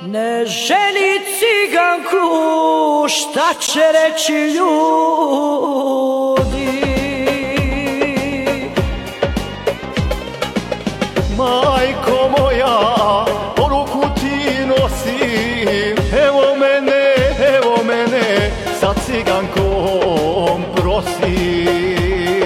Ne ženi ciganku, šta će reći ljudi? Majko moja, poruku ti nosim, evo mene, sa cigankom prosim.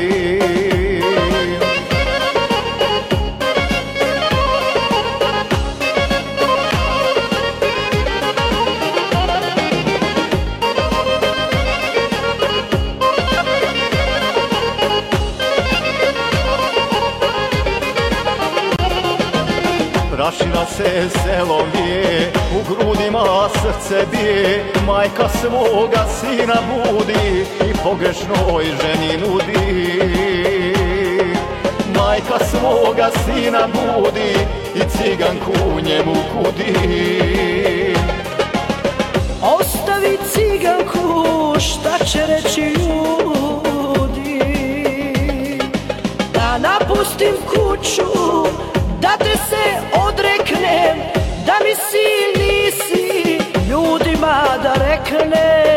Prašina se selom vije, u grudima srce bije, majka svoga sina budi i pogrešnoj ženi nudi. Majka svoga sina budi i ciganku njemu kudi. Ostavi ciganku, šta će reći ljudi? Da napustim kuću, da te se odreknem, da mi si nisi ljudima da reknem.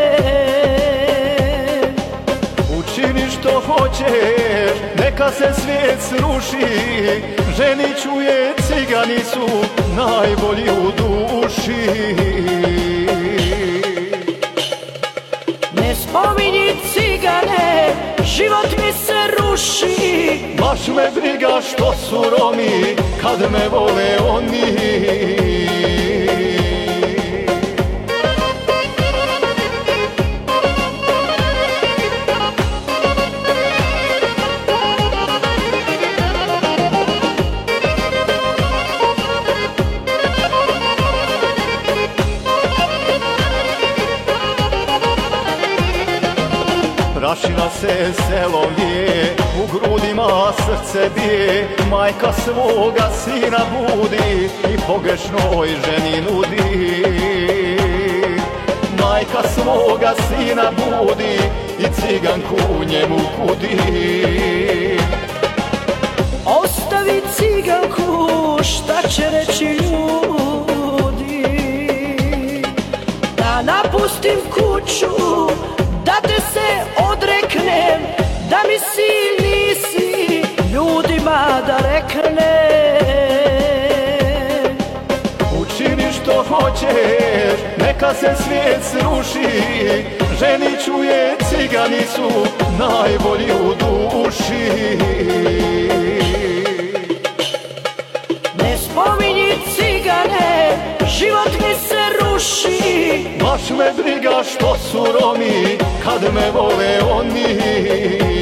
Učini što hoćeš, neka se svijet sruši, ženi čuje, cigani su najbolji u duši. Ne spominji cigane, život mi se ruši. Baš me briga što su Romi, kad me vole oni. Prašina se selom vije, u grudima srce bije, majka svoga sina budi i pogrešnoj ženi nudi. Majka svoga sina budi i ciganku njemu kudi. Ostavi ciganku, šta će reći ljudi? Da napustim kuću, da te se odreknem, da mi si nisi ljudima da reknem. Učini što hoćeš, neka se svijet sruši, ženi čuje, cigani su najbolji u duši. Ne spominji cigane, život mi se ruši. Baš me briga što su Romi, kad me vole oni.